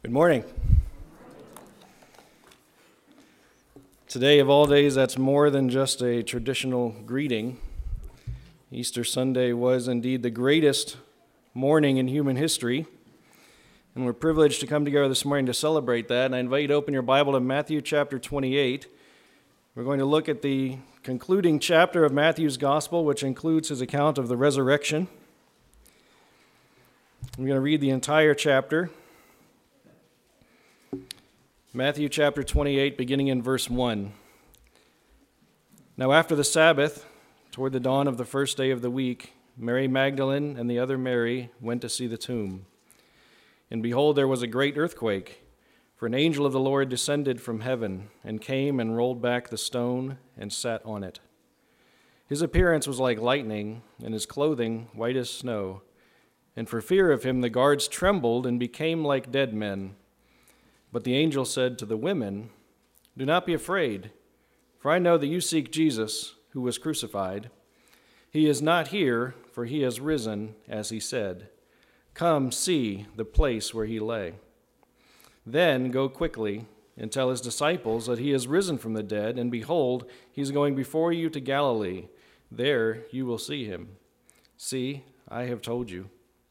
Good morning. Today, of all days, that's more than just a traditional greeting. Easter Sunday was indeed the greatest morning in human history, and we're privileged to come together this morning to celebrate that. And I invite you to open your Bible to Matthew chapter 28. We're going to look at the concluding chapter of Matthew's Gospel, which includes his account of the resurrection. I'm going to read the entire chapter. Matthew chapter 28, beginning in verse 1. Now after the Sabbath, toward the dawn of the first day of the week, Mary Magdalene and the other Mary went to see the tomb. And behold, there was a great earthquake, for an angel of the Lord descended from heaven, and came and rolled back the stone and sat on it. His appearance was like lightning, and his clothing white as snow. And for fear of him the guards trembled and became like dead men. But the angel said to the women, "Do not be afraid, for I know that you seek Jesus, who was crucified. He is not here, for he has risen, as he said. Come, see the place where he lay. Then go quickly and tell his disciples that he is risen from the dead, and behold, he is going before you to Galilee. There you will see him. See, I have told you."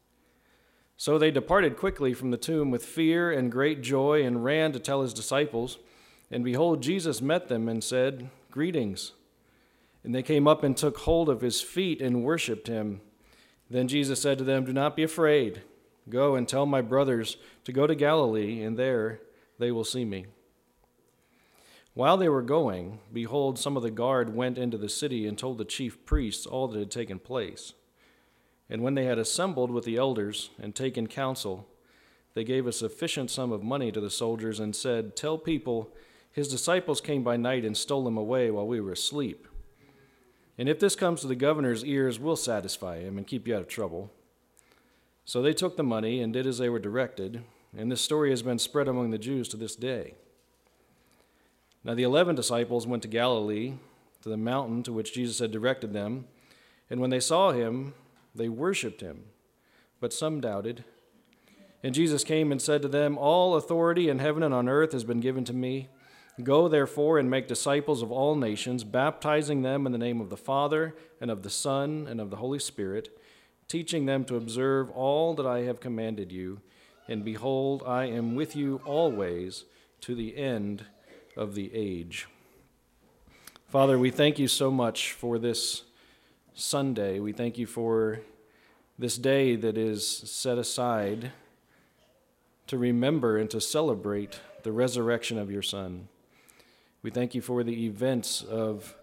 So they departed quickly from the tomb with fear and great joy and ran to tell his disciples. And behold, Jesus met them and said, "Greetings." And they came up and took hold of his feet and worshipped him. Then Jesus said to them, "Do not be afraid. Go and tell my brothers to go to Galilee, and there they will see me." While they were going, behold, some of the guard went into the city and told the chief priests all that had taken place. And when they had assembled with the elders and taken counsel, they gave a sufficient sum of money to the soldiers and said, "Tell people, his disciples came by night and stole him away while we were asleep. And if this comes to the governor's ears, we'll satisfy him and keep you out of trouble." So they took the money and did as they were directed, and this story has been spread among the Jews to this day. Now the 11 disciples went to Galilee, to the mountain to which Jesus had directed them, and when they saw him, they worshipped him, but some doubted. And Jesus came and said to them, "All authority in heaven and on earth has been given to me. Go therefore and make disciples of all nations, baptizing them in the name of the Father and of the Son and of the Holy Spirit, teaching them to observe all that I have commanded you. And behold, I am with you always to the end of the age." Father, we thank you so much for this Sunday. We thank you for this day that is set aside to remember and to celebrate the resurrection of your Son. We thank you for the events of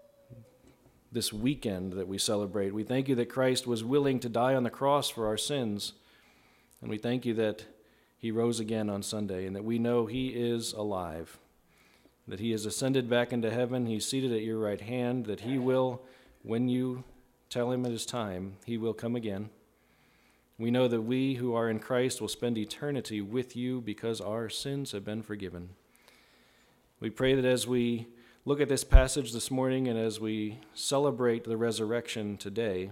this weekend that we celebrate. We thank you that Christ was willing to die on the cross for our sins. And we thank you that he rose again on Sunday and that we know he is alive, that he has ascended back into heaven. He's seated at your right hand, that he will, when you tell him it is time, he will come again. We know that we who are in Christ will spend eternity with you because our sins have been forgiven. We pray that as we look at this passage this morning and as we celebrate the resurrection today,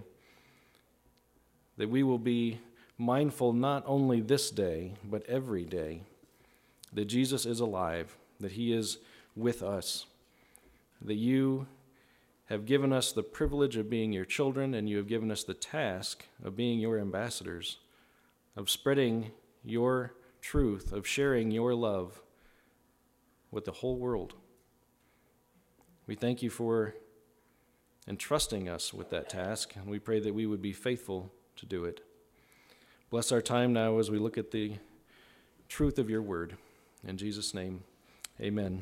that we will be mindful not only this day, but every day, that Jesus is alive, that he is with us, that you have given us the privilege of being your children, and you have given us the task of being your ambassadors, of spreading your truth, of sharing your love with the whole world. We thank you for entrusting us with that task, and we pray that we would be faithful to do it. Bless our time now as we look at the truth of your word. In Jesus' name, amen.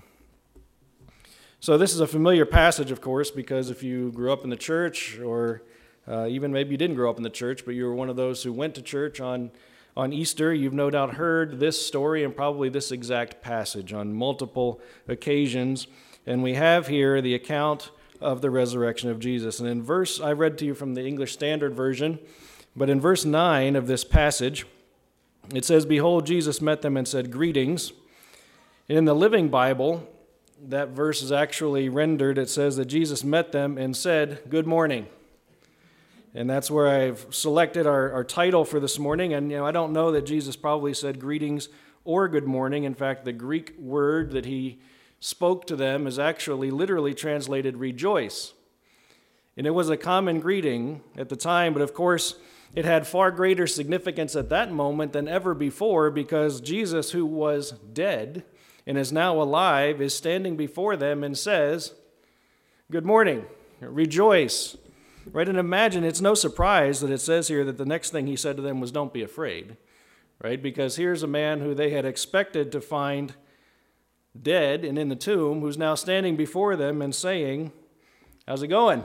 So this is a familiar passage, of course, because if you grew up in the church, or even maybe you didn't grow up in the church, but you were one of those who went to church on Easter, you've no doubt heard this story and probably this exact passage on multiple occasions. And we have here the account of the resurrection of Jesus. And in verse, I read to you from the English Standard Version, but in verse 9 of this passage, it says, "Behold, Jesus met them and said, 'Greetings.'" In the Living Bible, that verse is actually rendered, it says that Jesus met them and said, "Good morning." And that's where I've selected our title for this morning. And I don't know that Jesus probably said greetings or good morning. In fact, the Greek word that he spoke to them is actually literally translated rejoice. And it was a common greeting at the time, but of course, it had far greater significance at that moment than ever before, because Jesus, who was dead and is now alive, is standing before them and says, "Good morning, rejoice." Right? And imagine, it's no surprise that it says here that the next thing he said to them was, "Don't be afraid." Right? Because here's a man who they had expected to find dead and in the tomb, who's now standing before them and saying, "How's it going?"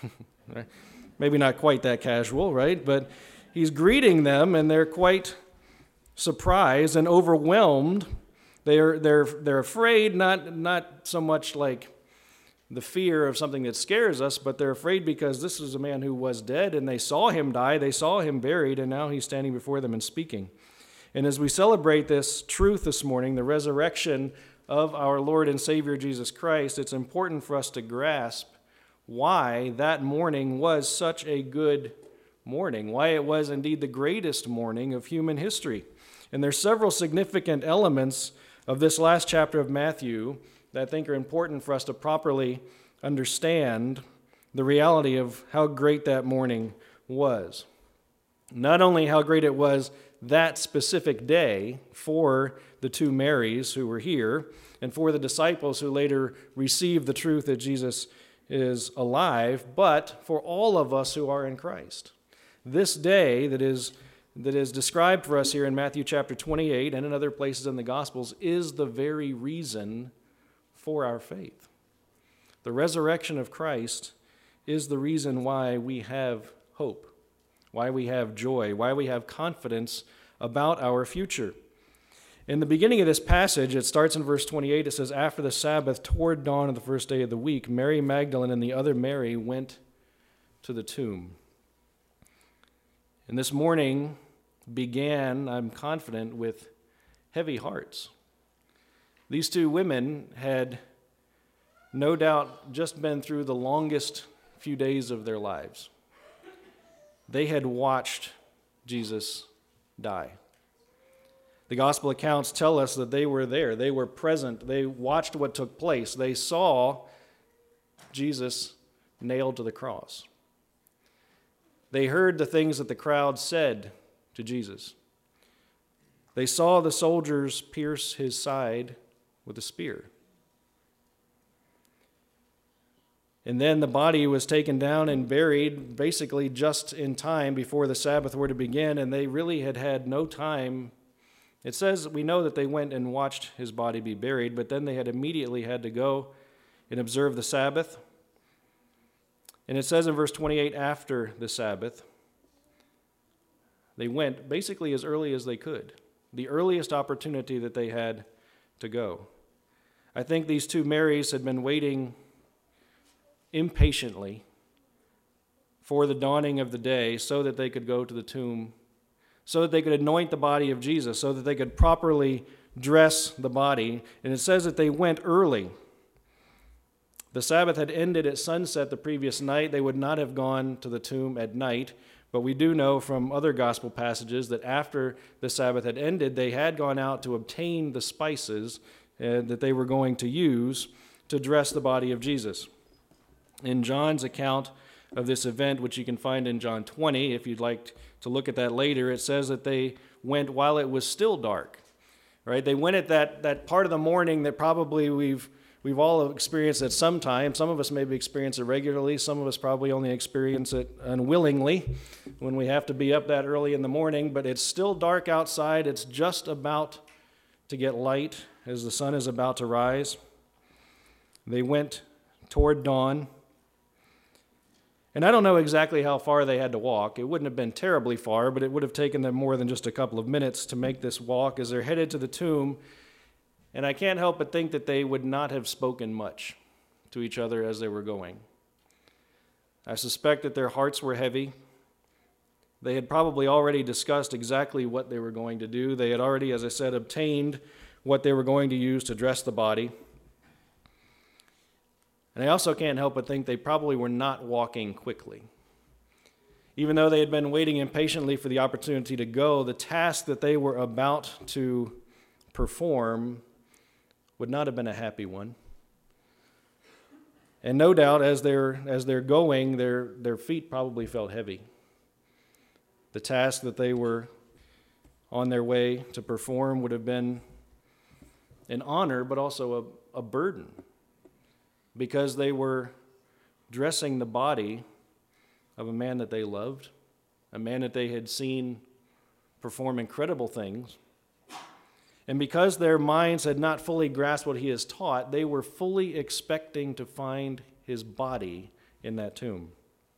Maybe not quite that casual, right? But he's greeting them, and they're quite surprised and overwhelmed. They're afraid, not so much like the fear of something that scares us, but they're afraid because this is a man who was dead, and they saw him die, they saw him buried, and now he's standing before them and speaking. And as we celebrate this truth this morning, the resurrection of our Lord and Savior Jesus Christ, it's important for us to grasp why that morning was such a good morning, why it was indeed the greatest morning of human history. And there's several significant elements of this last chapter of Matthew that I think are important for us to properly understand the reality of how great that morning was. Not only how great it was that specific day for the two Marys who were here, and for the disciples who later received the truth that Jesus is alive, but for all of us who are in Christ. This day that is described for us here in Matthew chapter 28 and in other places in the Gospels is the very reason for our faith. The resurrection of Christ is the reason why we have hope, why we have joy, why we have confidence about our future. In the beginning of this passage, it starts in verse 28. It says, "After the Sabbath, toward dawn of the first day of the week, Mary Magdalene and the other Mary went to the tomb." And this morning began, I'm confident, with heavy hearts. These two women had no doubt just been through the longest few days of their lives. They had watched Jesus die. The gospel accounts tell us that they were there. They were present. They watched what took place. They saw Jesus nailed to the cross. They heard the things that the crowd said to Jesus. They saw the soldiers pierce his side with a spear. And then the body was taken down and buried basically just in time before the Sabbath were to begin, and they really had no time. It says, we know that they went and watched his body be buried, but then they had immediately had to go and observe the Sabbath. And it says in verse 28, after the Sabbath, they went basically as early as they could, the earliest opportunity that they had to go. I think these two Marys had been waiting impatiently for the dawning of the day so that they could go to the tomb, so that they could anoint the body of Jesus, so that they could properly dress the body. And it says that they went early. The Sabbath had ended at sunset the previous night. They would not have gone to the tomb at night, but we do know from other gospel passages that after the Sabbath had ended, they had gone out to obtain the spices that they were going to use to dress the body of Jesus. In John's account of this event, which you can find in John 20, if you'd like to look at that later, it says that they went while it was still dark. Right? They went at that part of the morning that probably we've all experienced at some time. Some of us maybe experience it regularly. Some of us probably only experience it unwillingly when we have to be up that early in the morning. But it's still dark outside. It's just about to get light as the sun is about to rise. They went toward dawn. And I don't know exactly how far they had to walk. It wouldn't have been terribly far, but it would have taken them more than just a couple of minutes to make this walk as they're headed to the tomb. And I can't help but think that they would not have spoken much to each other as they were going. I suspect that their hearts were heavy. They had probably already discussed exactly what they were going to do. They had already, as I said, obtained what they were going to use to dress the body. And I also can't help but think they probably were not walking quickly. Even though they had been waiting impatiently for the opportunity to go, the task that they were about to perform would not have been a happy one. And no doubt, as they're going, their feet probably felt heavy. The task that they were on their way to perform would have been an honor, but also a burden, because they were dressing the body of a man that they loved, a man that they had seen perform incredible things. And because their minds had not fully grasped what he has taught, they were fully expecting to find his body in that tomb.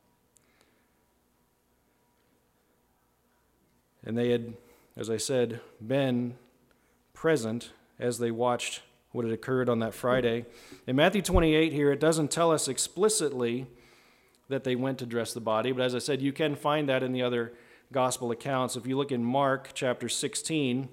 And they had, as I said, been present as they watched what had occurred on that Friday. In Matthew 28 here, it doesn't tell us explicitly that they went to dress the body, but as I said, you can find that in the other gospel accounts. If you look in Mark chapter 16,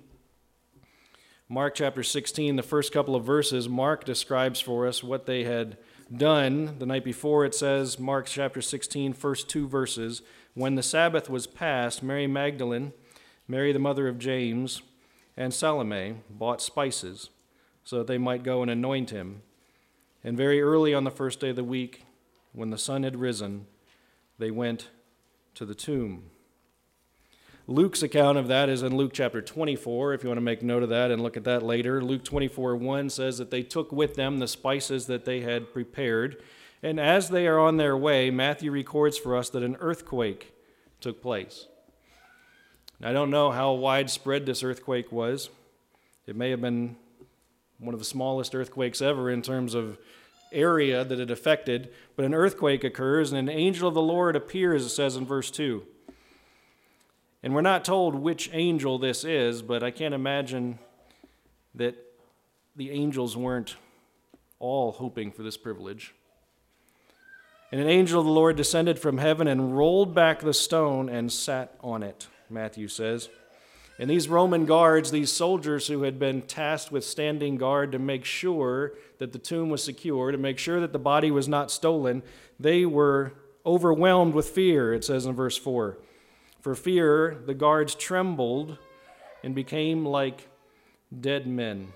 the first couple of verses, Mark describes for us what they had done. The night before, it says, Mark chapter 16, first 2 verses, when the Sabbath was past, Mary Magdalene, Mary the mother of James, and Salome bought spices so that they might go and anoint him. And very early on the first day of the week, when the sun had risen, they went to the tomb. Luke's account of that is in Luke chapter 24, if you want to make note of that and look at that later. Luke 24:1 says that they took with them the spices that they had prepared. And as they are on their way, Matthew records for us that an earthquake took place. Now, I don't know how widespread this earthquake was. It may have been one of the smallest earthquakes ever in terms of area that it affected. But an earthquake occurs, and an angel of the Lord appears, it says in verse 2. And we're not told which angel this is, but I can't imagine that the angels weren't all hoping for this privilege. And an angel of the Lord descended from heaven and rolled back the stone and sat on it, Matthew says. And these Roman guards, these soldiers who had been tasked with standing guard to make sure that the tomb was secure, to make sure that the body was not stolen, they were overwhelmed with fear, it says in verse 4. For fear, the guards trembled and became like dead men.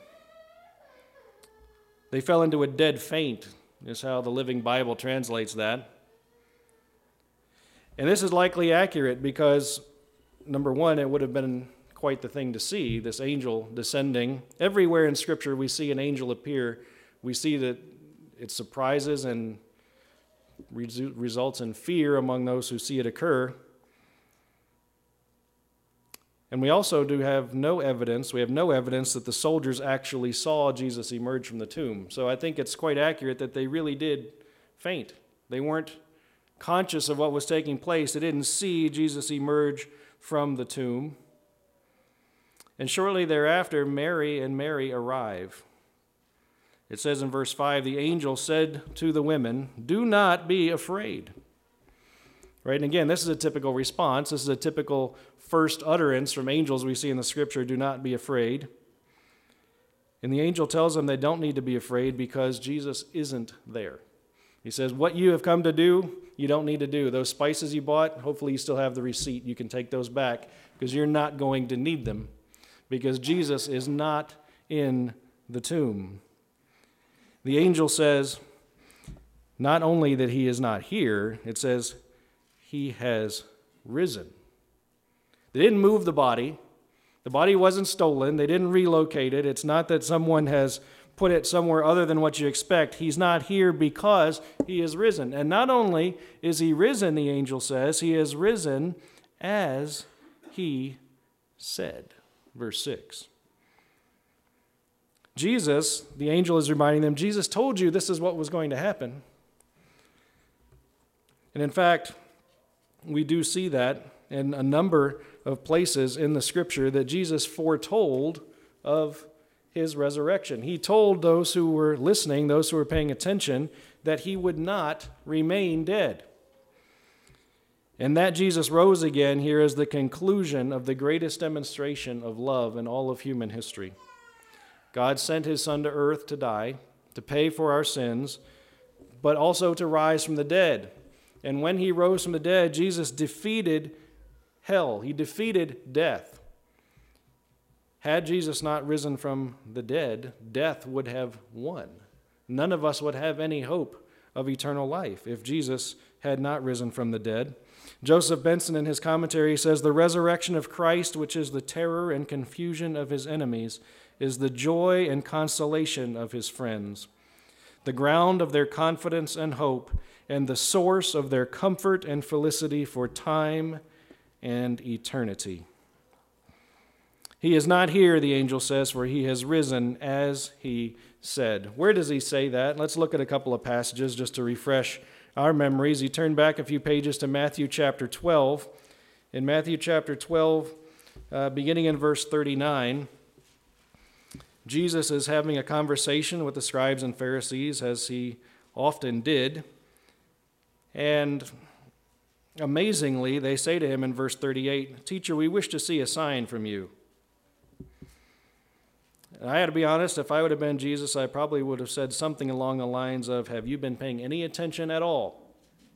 They fell into a dead faint, is how the Living Bible translates that. And this is likely accurate because, number one, it would have been quite the thing to see, this angel descending. Everywhere in Scripture we see an angel appear. We see that it surprises and results in fear among those who see it occur. And we also have no evidence that the soldiers actually saw Jesus emerge from the tomb. So I think it's quite accurate that they really did faint. They weren't conscious of what was taking place. They didn't see Jesus emerge from the tomb. And shortly thereafter, Mary arrive. It says in verse 5, the angel said to the women, "Do not be afraid." Right? And again, this is a typical response. This is a typical first utterance from angels we see in the Scripture, do not be afraid. And the angel tells them they don't need to be afraid because Jesus isn't there. He says, what you have come to do, you don't need to do. Those spices you bought, hopefully you still have the receipt. You can take those back because you're not going to need them because Jesus is not in the tomb. The angel says, not only that he is not here, it says, he has risen. They didn't move the body. The body wasn't stolen. They didn't relocate it. It's not that someone has put it somewhere other than what you expect. He's not here because he is risen. And not only is he risen, the angel says, he is risen as he said. Verse 6. Jesus, the angel is reminding them, Jesus told you this is what was going to happen. And in fact, we do see that in a number of places in the Scripture that Jesus foretold of his resurrection. He told those who were listening, those who were paying attention, that he would not remain dead. And that Jesus rose again here is the conclusion of the greatest demonstration of love in all of human history. God sent his Son to earth to die, to pay for our sins, but also to rise from the dead. And when he rose from the dead, Jesus defeated hell. He defeated death. Had Jesus not risen from the dead, death would have won. None of us would have any hope of eternal life if Jesus had not risen from the dead. Joseph Benson in his commentary says, "The resurrection of Christ, which is the terror and confusion of his enemies, is the joy and consolation of his friends, the ground of their confidence and hope, and the source of their comfort and felicity for time and eternity." He is not here, the angel says, for he has risen as he said. Where does he say that? Let's look at a couple of passages just to refresh our memories. You turn back a few pages to Matthew chapter 12. In Matthew chapter 12, beginning in verse 39, Jesus is having a conversation with the scribes and Pharisees, as he often did. And amazingly, they say to him in verse 38, "Teacher, we wish to see a sign from you." And I had to be honest, if I would have been Jesus, I probably would have said something along the lines of, "Have you been paying any attention at all?"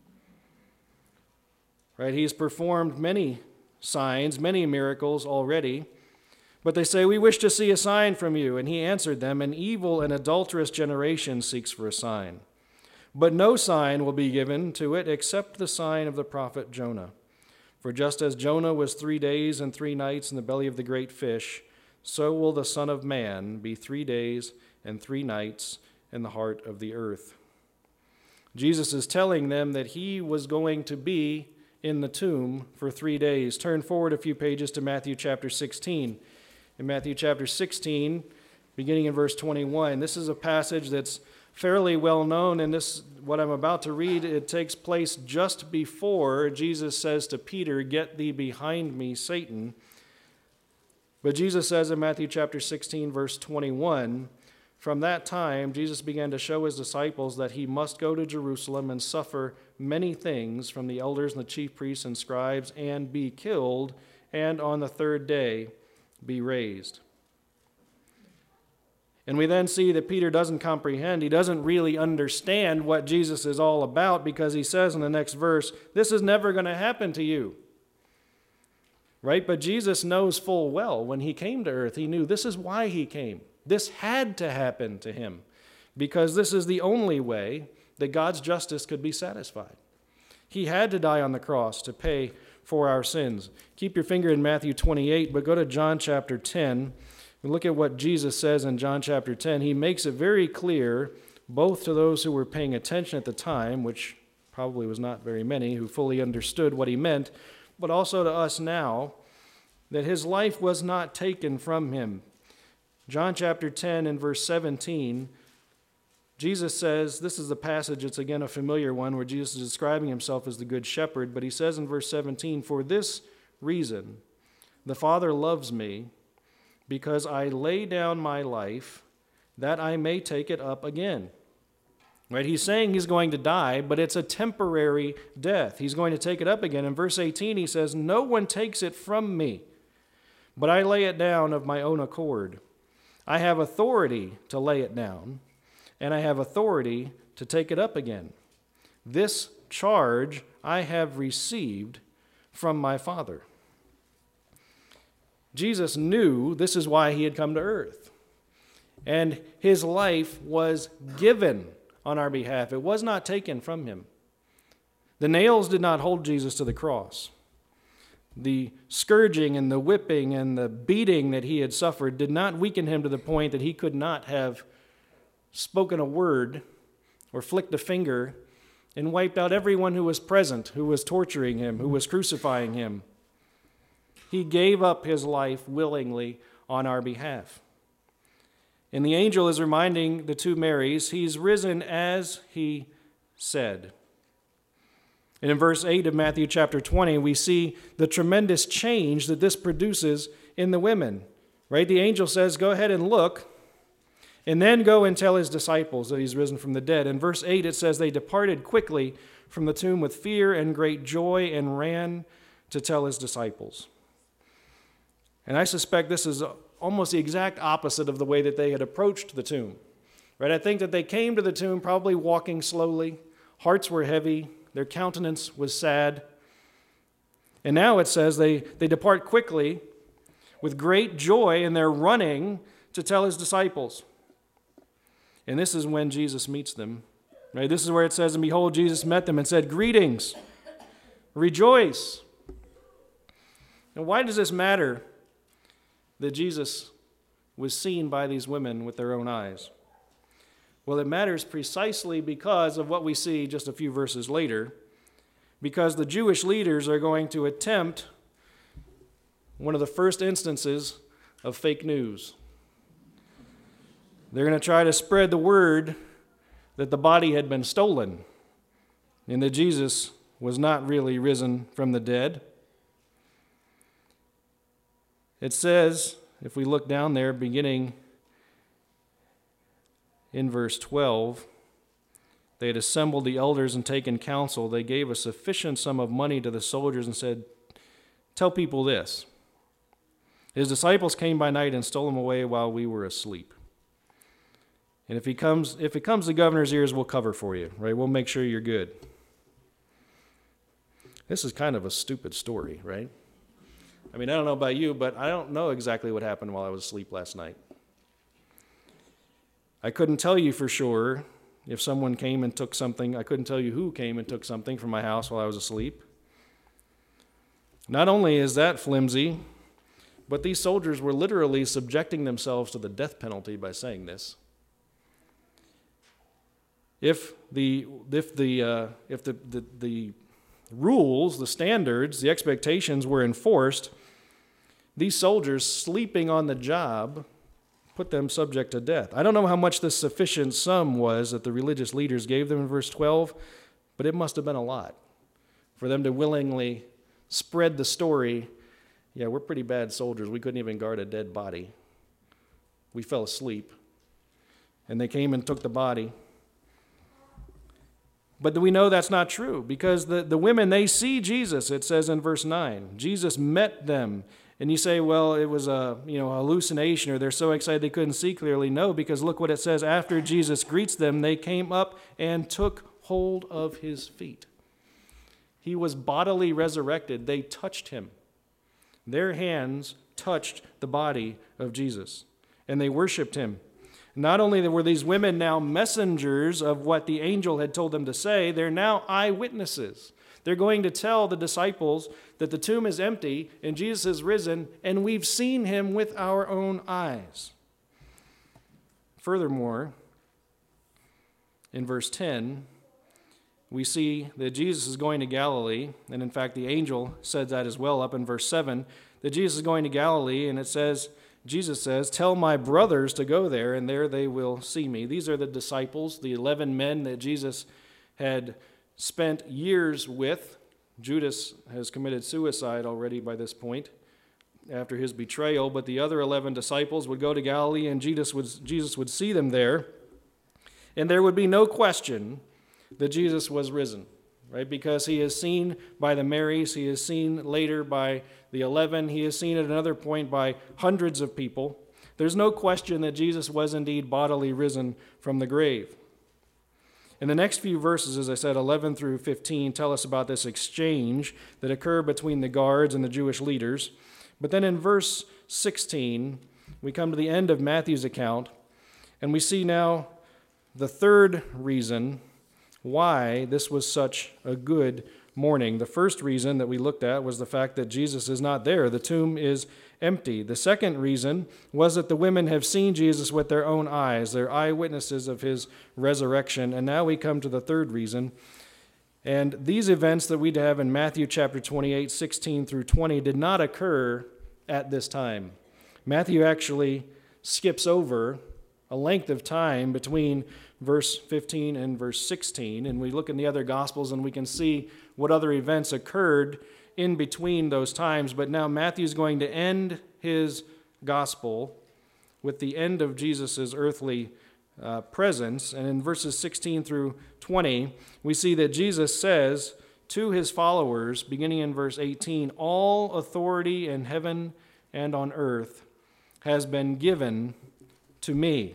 Right? He's performed many signs, many miracles already. But they say, "We wish to see a sign from you." And he answered them, "An evil and adulterous generation seeks for a sign. But no sign will be given to it except the sign of the prophet Jonah. For just as Jonah was 3 days and 3 nights in the belly of the great fish, so will the Son of Man be 3 days and 3 nights in the heart of the earth." Jesus is telling them that he was going to be in the tomb for 3 days. Turn forward a few pages to Matthew chapter 16. In Matthew chapter 16, beginning in verse 21, this is a passage that's fairly well known, and this, what I'm about to read, it takes place just before Jesus says to Peter, "Get thee behind me, Satan." But Jesus says in Matthew chapter 16, verse 21, "From that time Jesus began to show his disciples that he must go to Jerusalem and suffer many things from the elders and the chief priests and scribes, and be killed, and on the 3rd day be raised." And we then see that Peter doesn't comprehend. He doesn't really understand what Jesus is all about, because he says in the next verse, "This is never going to happen to you." Right? But Jesus knows full well when he came to earth, he knew this is why he came. This had to happen to him, because this is the only way that God's justice could be satisfied. He had to die on the cross to pay for our sins. Keep your finger in Matthew 28, but go to John chapter 10. And look at what Jesus says in John chapter 10. He makes it very clear, both to those who were paying attention at the time, which probably was not very many who fully understood what he meant, but also to us now, that his life was not taken from him. John chapter 10 and verse 17, Jesus says, this is the passage, it's again a familiar one, where Jesus is describing himself as the good shepherd, but he says in verse 17, "For this reason the Father loves me, because I lay down my life that I may take it up again." Right? He's saying he's going to die, but it's a temporary death. He's going to take it up again. In verse 18, he says, "No one takes it from me, but I lay it down of my own accord. I have authority to lay it down, and I have authority to take it up again. This charge I have received from my Father." Jesus knew this is why he had come to earth, and his life was given on our behalf. It was not taken from him. The nails did not hold Jesus to the cross. The scourging and the whipping and the beating that he had suffered did not weaken him to the point that he could not have spoken a word or flicked a finger and wiped out everyone who was present, who was torturing him, who was crucifying him. He gave up his life willingly on our behalf. And the angel is reminding the two Marys, he's risen as he said. And in verse 8 of Matthew chapter 20, we see the tremendous change that this produces in the women. Right? The angel says, "Go ahead and look, and then go and tell his disciples that he's risen from the dead." In verse 8, it says, "They departed quickly from the tomb with fear and great joy and ran to tell his disciples." And I suspect this is almost the exact opposite of the way that they had approached the tomb. Right? I think that they came to the tomb probably walking slowly. Hearts were heavy. Their countenance was sad. And now it says they depart quickly with great joy, and they're running to tell his disciples. And this is when Jesus meets them. Right? This is where it says, and behold, Jesus met them and said, greetings, rejoice. Now, why does this matter that Jesus was seen by these women with their own eyes? Well, it matters precisely because of what we see just a few verses later, because the Jewish leaders are going to attempt one of the first instances of fake news. They're going to try to spread the word that the body had been stolen and that Jesus was not really risen from the dead. It says, if we look down there, beginning in verse 12, they had assembled the elders and taken counsel. They gave a sufficient sum of money to the soldiers and said, tell people this. His disciples came by night and stole him away while we were asleep. And if it comes to the governor's ears, we'll cover for you, right? We'll make sure you're good. This is kind of a stupid story, right? I mean, I don't know about you, but I don't know exactly what happened while I was asleep last night. I couldn't tell you for sure if someone came and took something. I couldn't tell you who came and took something from my house while I was asleep. Not only is that flimsy, but these soldiers were literally subjecting themselves to the death penalty by saying this. If the rules, the standards, the expectations were enforced, these soldiers sleeping on the job put them subject to death. I don't know how much the sufficient sum was that the religious leaders gave them in verse 12, but it must have been a lot for them to willingly spread the story. Yeah, we're pretty bad soldiers. We couldn't even guard a dead body. We fell asleep, and they came and took the body. But we know that's not true because the women, they see Jesus, it says in verse 9. Jesus met them. And you say, well, it was a hallucination, or they're so excited they couldn't see clearly. No, because look what it says. After Jesus greets them, they came up and took hold of his feet. He was bodily resurrected. They touched him. Their hands touched the body of Jesus, and they worshiped him. Not only were these women now messengers of what the angel had told them to say, they're now eyewitnesses. They're going to tell the disciples that the tomb is empty and Jesus is risen, and we've seen him with our own eyes. Furthermore, in verse 10, we see that Jesus is going to Galilee, and in fact the angel said that as well up in verse 7, that Jesus is going to Galilee, and it says, Jesus says, tell my brothers to go there, and there they will see me. These are the disciples, the 11 men that Jesus had spent years with. Judas has committed suicide already by this point after his betrayal, but the other 11 disciples would go to Galilee, and Jesus would see them there, and there would be no question that Jesus was risen, right? Because he is seen by the Marys, he is seen later by the 11, he is seen at another point by hundreds of people. There's no question that Jesus was indeed bodily risen from the grave. And the next few verses, as I said, 11 through 15, tell us about this exchange that occurred between the guards and the Jewish leaders. But then in verse 16, we come to the end of Matthew's account, and we see now the third reason why this was such a good morning. The first reason that we looked at was the fact that Jesus is not there. The tomb is empty. The second reason was that the women have seen Jesus with their own eyes. They're eyewitnesses of his resurrection. And now we come to the third reason. And these events that we have in Matthew chapter 28, 16 through 20 did not occur at this time. Matthew actually skips over a length of time between verse 15 and verse 16. And we look in the other Gospels and we can see what other events occurred in between those times. But now Matthew's going to end his Gospel with the end of Jesus' earthly presence. And in verses 16 through 20, we see that Jesus says to his followers, beginning in verse 18, all authority in heaven and on earth has been given to me.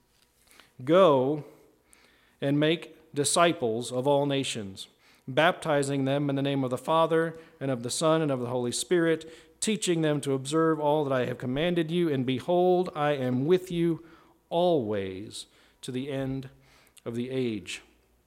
Go and make disciples of all nations, baptizing them in the name of the Father and of the Son and of the Holy Spirit, teaching them to observe all that I have commanded you, and behold, I am with you always to the end of the age.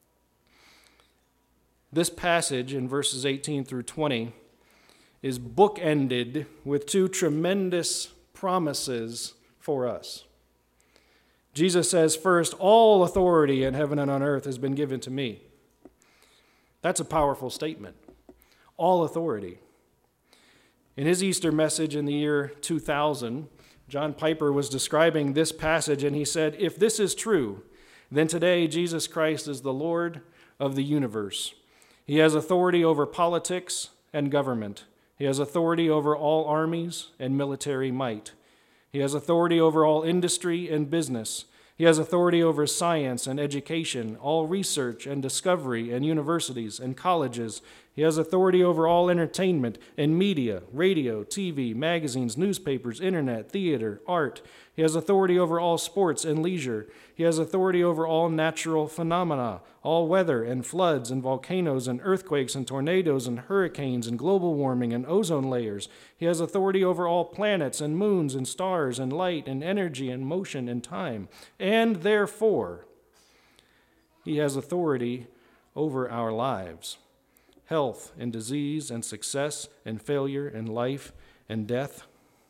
This passage in verses 18 through 20 is bookended with two tremendous promises for us. Jesus says, first, all authority in heaven and on earth has been given to me. That's a powerful statement. All authority. In his Easter message in the year 2000, John Piper was describing this passage, and he said, if this is true, then today Jesus Christ is the Lord of the universe. He has authority over politics and government. He has authority over all armies and military might. He has authority over all industry and business. He has authority over science and education, all research and discovery and universities and colleges. He has authority over all entertainment and media, radio, TV, magazines, newspapers, internet, theater, art. He has authority over all sports and leisure. He has authority over all natural phenomena, all weather and floods and volcanoes and earthquakes and tornadoes and hurricanes and global warming and ozone layers. He has authority over all planets and moons and stars and light and energy and motion and time. And therefore, he has authority over our lives, health and disease and success and failure and life and death.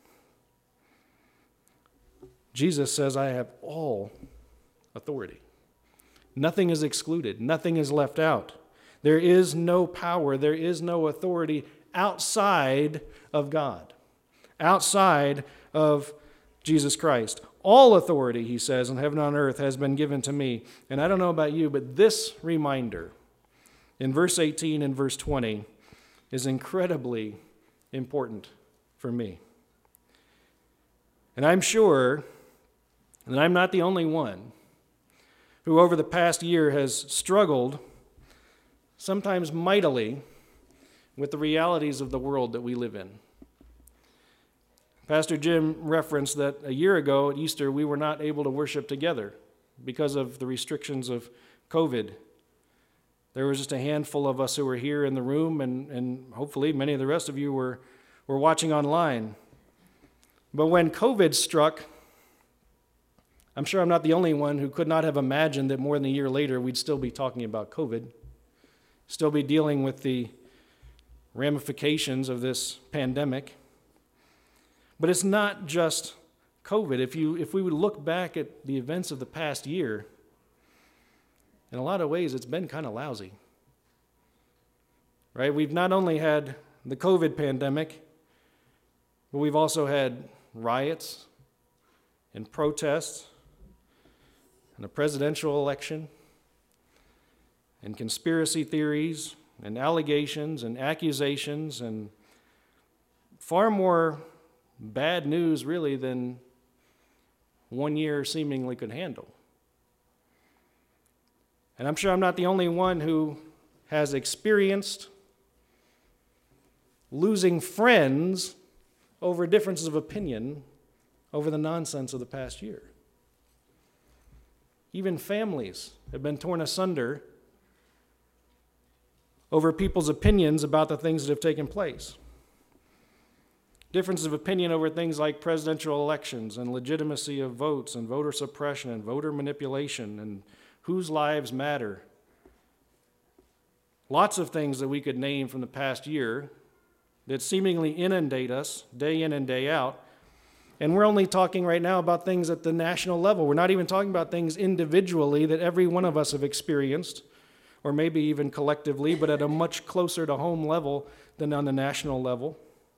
Jesus says, I have all authority. Nothing is excluded. Nothing is left out. There is no power. There is no authority outside of God, outside of Jesus Christ. All authority, he says, in heaven and on earth has been given to me. And I don't know about you, but this reminder in verse 18 and verse 20 is incredibly important for me. And I'm sure that I'm not the only one who over the past year has struggled, sometimes mightily, with the realities of the world that we live in. Pastor Jim referenced that a year ago at Easter we were not able to worship together because of the restrictions of COVID. There was just a handful of us who were here in the room, and hopefully many of the rest of you were watching online. But when COVID struck, I'm sure I'm not the only one who could not have imagined that more than a year later we'd still be talking about COVID, still be dealing with the ramifications of this pandemic. But it's not just COVID. If we would look back at the events of the past year, in a lot of ways it's been kind of lousy. Right? We've not only had the COVID pandemic, but we've also had riots and protests and a presidential election and conspiracy theories and allegations and accusations and far more bad news really than 1 year seemingly could handle. And I'm sure I'm not the only one who has experienced losing friends over differences of opinion over the nonsense of the past year. Even families have been torn asunder over people's opinions about the things that have taken place. Differences of opinion over things like presidential elections and legitimacy of votes and voter suppression and voter manipulation and whose lives matter. Lots of things that we could name from the past year that seemingly inundate us day in and day out. And we're only talking right now about things at the national level. We're not even talking about things individually that every one of us have experienced, or maybe even collectively, but at a much closer to home level than on the national level.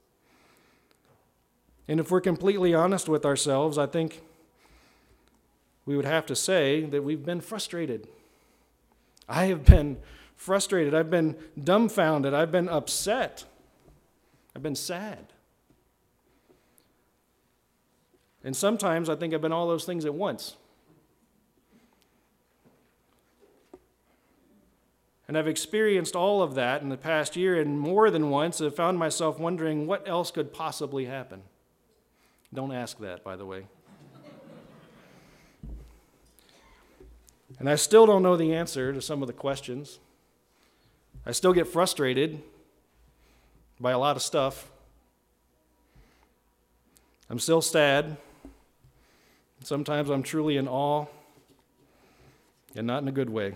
And if we're completely honest with ourselves, I think we would have to say that we've been frustrated. I have been frustrated. I've been dumbfounded. I've been upset. I've been sad. And sometimes I think I've been all those things at once. And I've experienced all of that in the past year, and more than once I've found myself wondering what else could possibly happen. Don't ask that, by the way. And I still don't know the answer to some of the questions. I still get frustrated by a lot of stuff. I'm still sad. Sometimes I'm truly in awe, and not in a good way.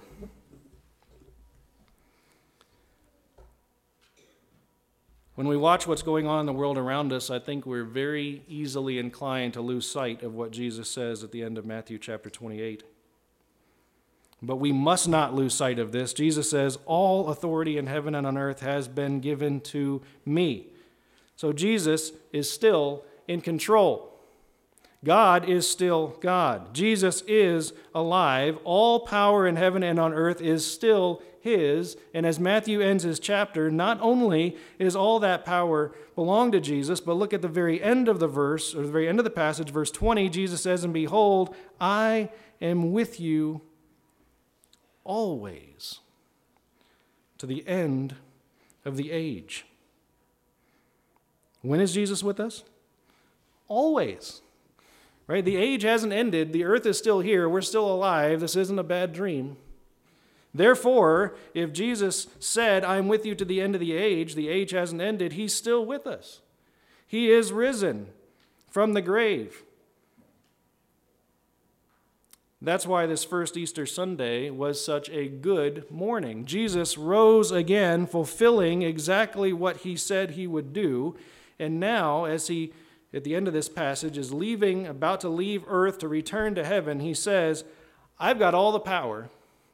When we watch what's going on in the world around us, I think we're very easily inclined to lose sight of what Jesus says at the end of Matthew chapter 28. But we must not lose sight of this. Jesus says, all authority in heaven and on earth has been given to me. So Jesus is still in control. God is still God. Jesus is alive. All power in heaven and on earth is still his. And as Matthew ends his chapter, not only is all that power belong to Jesus, but look at the very end of the verse, or the very end of the passage, verse 20, Jesus says, and behold, I am with you always, to the end of the age. When is Jesus with us? Always. Right? The age hasn't ended. The earth is still here. We're still alive. This isn't a bad dream. Therefore, if Jesus said, I'm with you to the end of the age hasn't ended, he's still with us. He is risen from the grave. That's why this first Easter Sunday was such a good morning. Jesus rose again, fulfilling exactly what he said he would do. And now, as he, at the end of this passage, is about to leave earth to return to heaven, he says, I've got all the power,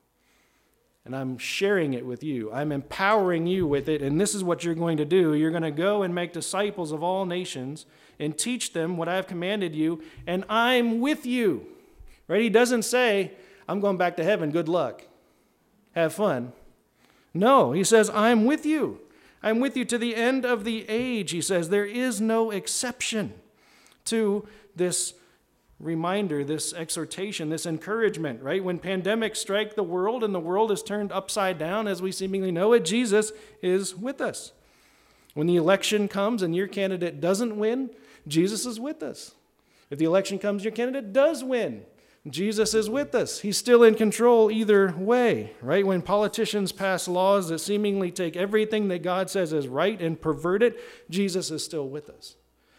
and I'm sharing it with you. I'm empowering you with it, and this is what you're going to do. You're going to go and make disciples of all nations and teach them what I've commanded you, and I'm with you. Right? He doesn't say, I'm going back to heaven, good luck, have fun. No, he says, I'm with you. I'm with you to the end of the age, he says. There is no exception to this reminder, this exhortation, this encouragement, right? When pandemics strike the world and the world is turned upside down as we seemingly know it, Jesus is with us. When the election comes and your candidate doesn't win, Jesus is with us. If the election comes, your candidate does win, Jesus is with us. He's still in control either way, right? When politicians pass laws that seemingly take everything that God says is right and pervert it, Jesus is still with us.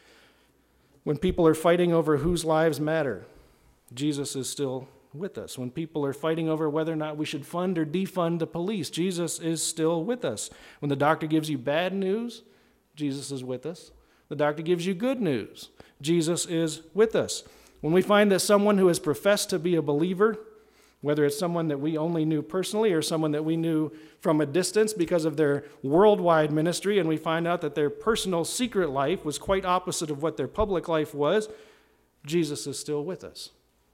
When people are fighting over whose lives matter, Jesus is still with us. When people are fighting over whether or not we should fund or defund the police, Jesus is still with us. When the doctor gives you bad news, Jesus is with us. The doctor gives you good news, Jesus is with us. When we find that someone who has professed to be a believer, whether it's someone that we only knew personally or someone that we knew from a distance because of their worldwide ministry, and we find out that their personal secret life was quite opposite of what their public life was, Jesus is still with us.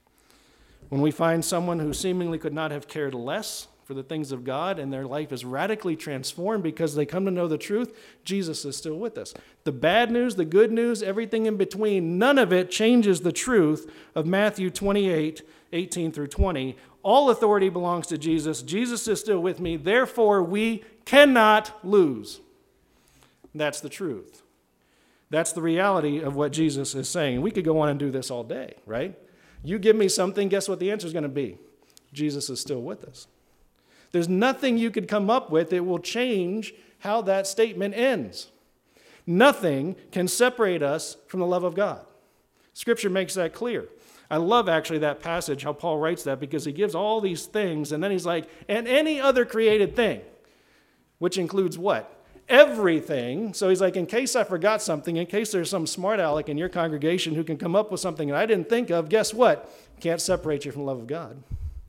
When we find someone who seemingly could not have cared less for the things of God and their life is radically transformed because they come to know the truth, Jesus is still with us. The bad news, the good news, everything in between, none of it changes the truth of Matthew 28, 18 through 20. All authority belongs to Jesus. Jesus is still with me. Therefore, we cannot lose. That's the truth. That's the reality of what Jesus is saying. We could go on and do this all day, right? You give me something, guess what the answer is going to be? Jesus is still with us. There's nothing you could come up with that will change how that statement ends. Nothing can separate us from the love of God. Scripture makes that clear. I love actually that passage, how Paul writes that, because he gives all these things, and then he's like, and any other created thing, which includes what? Everything. So he's like, in case I forgot something, in case there's some smart aleck in your congregation who can come up with something that I didn't think of, guess what? Can't separate you from the love of God.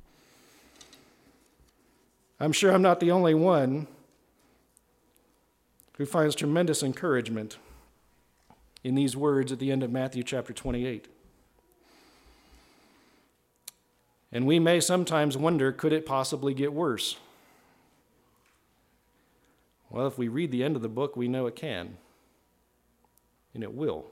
I'm sure I'm not the only one who finds tremendous encouragement in these words at the end of Matthew chapter 28. And we may sometimes wonder, could it possibly get worse? Well, if we read the end of the book, we know it can, and it will.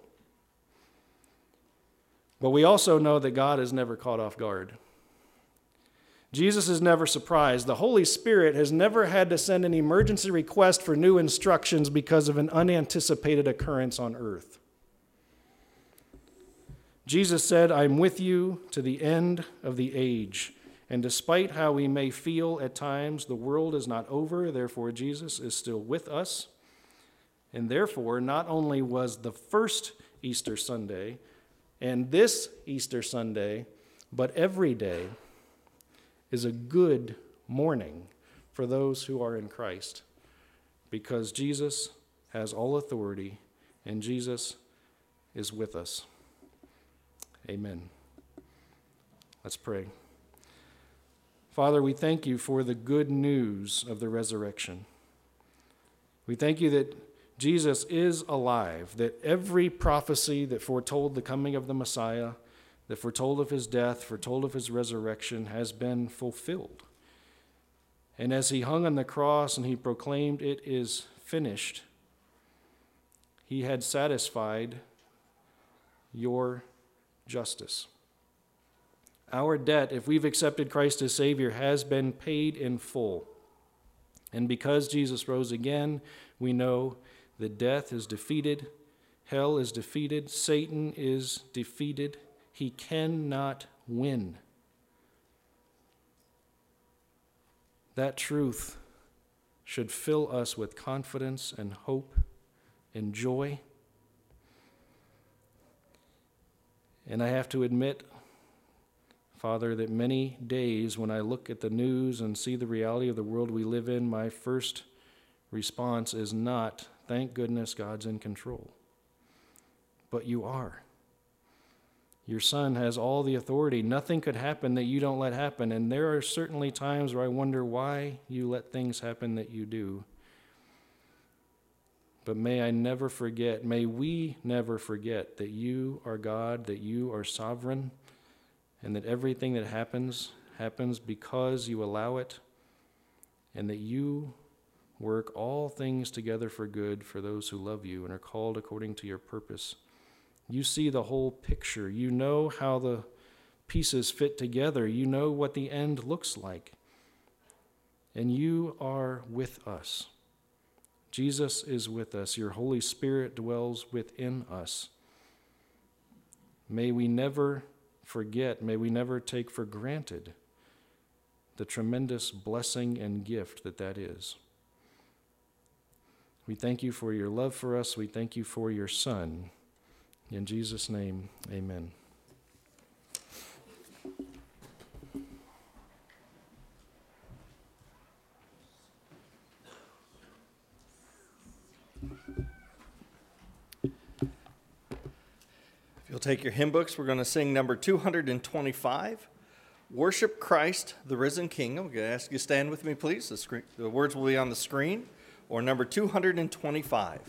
But we also know that God is never caught off guard. Jesus is never surprised. The Holy Spirit has never had to send an emergency request for new instructions because of an unanticipated occurrence on earth. Jesus said, I'm with you to the end of the age. And despite how we may feel at times, the world is not over. Therefore, Jesus is still with us. And therefore, not only was the first Easter Sunday And this Easter Sunday, but every day, is a good morning for those who are in Christ, because Jesus has all authority and Jesus is with us. Amen. Let's pray. Father, we thank you for the good news of the resurrection. We thank you that Jesus is alive, that every prophecy that foretold the coming of the Messiah, that foretold of his death, foretold of his resurrection, has been fulfilled. And as he hung on the cross and he proclaimed, "It is finished," he had satisfied your justice. Our debt, if we've accepted Christ as Savior, has been paid in full. And because Jesus rose again, we know that death is defeated, hell is defeated, Satan is defeated. He cannot win. That truth should fill us with confidence and hope and joy. And I have to admit, Father, that many days when I look at the news and see the reality of the world we live in, my first response is not, "Thank goodness God's in control." But you are. Your Son has all the authority. Nothing could happen that you don't let happen. And there are certainly times where I wonder why you let things happen that you do. But may I never forget, may we never forget that you are God, that you are sovereign, and that everything that happens because you allow it, and that you work all things together for good for those who love you and are called according to your purpose. You see the whole picture. You know how the pieces fit together. You know what the end looks like. And you are with us. Jesus is with us. Your Holy Spirit dwells within us. May we never forget, may we never take for granted the tremendous blessing and gift that is. We thank you for your love for us. We thank you for your Son. In Jesus' name, amen. If you'll take your hymn books, we're going to sing number 225, Worship Christ, the Risen King. I'm going to ask you to stand with me, please. The words will be on the screen, or number 225.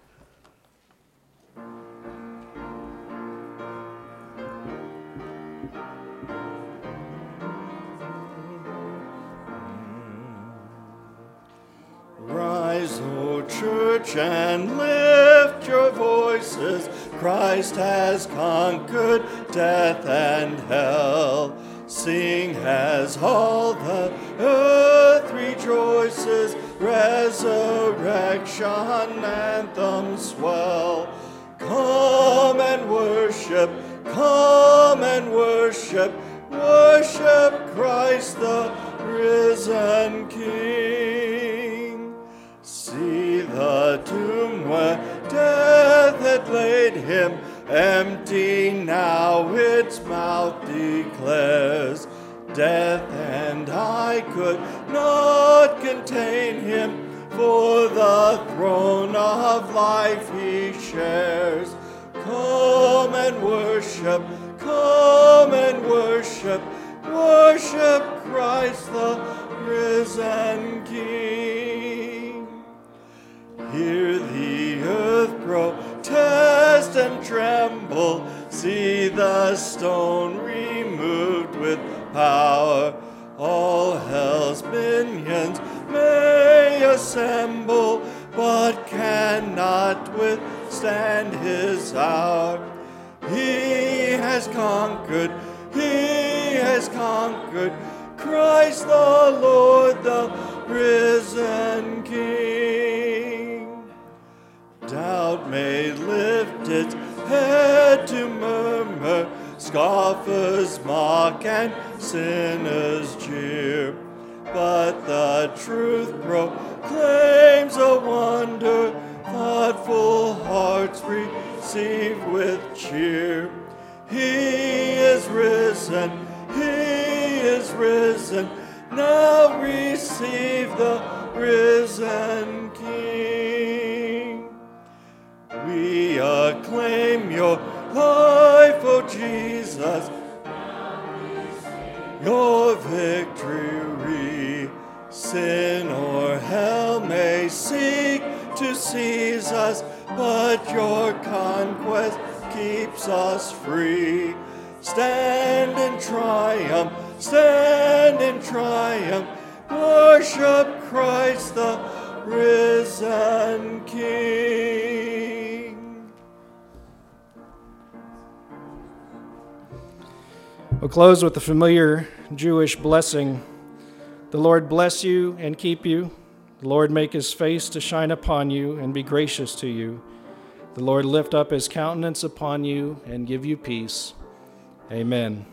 Rise, O church, and lift your voices. Christ has conquered death and hell. Sing as all the earth rejoices. Resurrection anthems swell. Come and worship, come and worship. Worship Christ the risen King. See the tomb where death had laid him, empty now its mouth declares. Death and I could not contain him, for the throne of life he shares. Come and worship, come and worship. Worship Christ the risen King. Hear the earth protest and tremble. See the stone removed with power. All hell's minions may assemble, but cannot withstand his hour. He has conquered, he has conquered. Christ the Lord, the risen King. Doubt may lift its head to murmur, scoffers mock and sinners jeer. But the truth proclaims a wonder, thoughtful hearts receive with cheer. He is risen, He is risen. Now receive the risen King. We acclaim your life, O Jesus, your victory. Sin or hell may seek to seize us, but your conquest keeps us free. Stand in triumph, stand in triumph, worship Christ the risen King. We'll close with the familiar Jewish blessing. The Lord bless you and keep you. The Lord make his face to shine upon you and be gracious to you. The Lord lift up his countenance upon you and give you peace. Amen.